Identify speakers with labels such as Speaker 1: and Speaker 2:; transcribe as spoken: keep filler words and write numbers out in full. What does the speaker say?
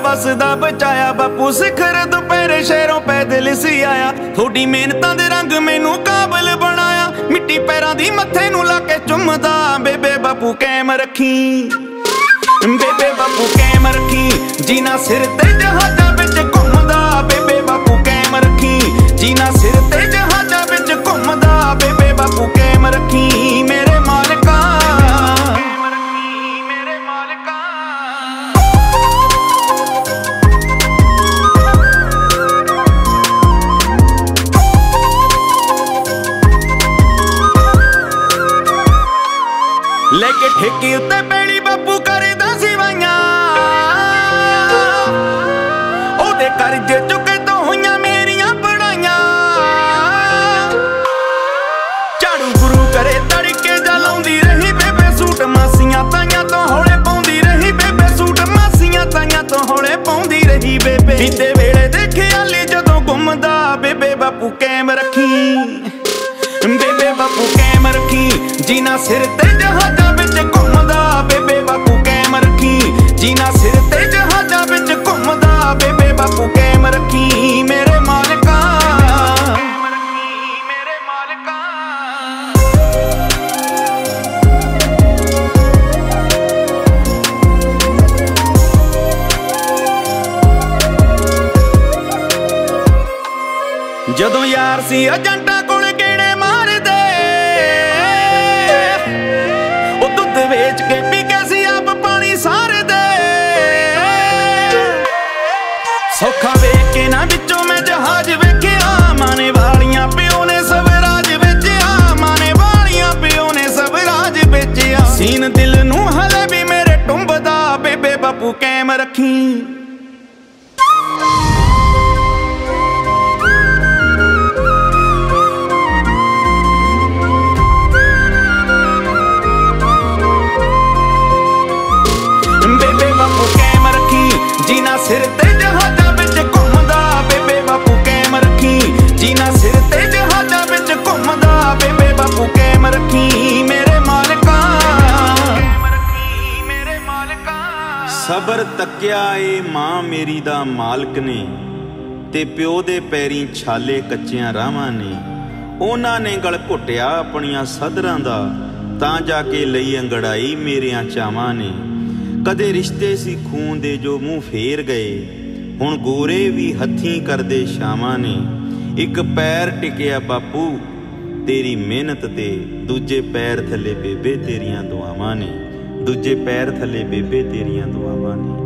Speaker 1: वसदा बचाया बापू सिखर दुपहरे शहरों पैदल सी आया। थोड़ी मेहनतां दे रंग मैनू काबल बनाया, मिट्टी पैरां दी मत्थे नू ला के चुमदा। बेबे बापू कैम रखी, बेबे बापू कैम रखी, जीना सिर ते जहाजां विच घुमदा। बेबे बापू कैम रखी, जीना सिर ते जहाजां विच घुमदा। बेबे बापू कैम रखी मेरे मालिका। लेके ठेके उत्ते पैड़ी बापू करदा सिवाइयां, ओदे करजे चुके तो होइयां मेरियां पढ़ाइयां। झाड़ू गुरु करे तड़के जा लाउंदी रही बेबे सूट, मासियां ताइयां तो हौले पाउंदी रही बेबे सूट, मासियां ताइयां तो हौले पाउंदी रही बेबे। बीते वेले देखे आले जदों घुमदा। बेबे बापू कैम रखी, बेबे बापू कैम रखी, जीना सिर ते जहाजां विच घुमदा। बेबे बापू कैम रखी, जीना सिर ते जहाजां विच घुमदा। बेबे बापू कैम रखी मेरे मालिका। मेरे मालिका जदों यार सी एजेंटां कोल गेड़े मारदे, ओ दुध वेच के पी के सी आप पानी सारदे। सौखा वेख के ना विचों मैं जहाज वेखिया, माने वालियां प्यो ने सब राज बेचिया। माने वालियां प्यो ने सब राज बेचिया। सीन दिल नू हले भी मेरे टुंबदा। बेबे बापू कैम रखी, जीना सिर ते जहाजां विच घुमदा। बेबे बापू कैम रखी, जीना सिर ते जहाजां विच घुमदा। बेबे बापू कैम रखी मेरे मालिका। मेरे मालिका
Speaker 2: सबर तक्या ए मां मेरी दा मालक ने, ते प्यो दे पैरीं छाले कच्चियां राहां ने। उन्हां ने गल घुटिया अपनियां सदरां दा, तां जाके लई अंगड़ाई मेरियां चावां ने। कदे रिश्ते सी खून दे जो मूँह फेर गए, हुण गोरे भी हत्थीं करदे शावां ने। एक पैर टिकिया बापू तेरी मेहनत ते, दूजे पैर थले बेबे तेरियां दुआवां ने। दूजे पैर थले बेबे तेरियां दुआवां ने।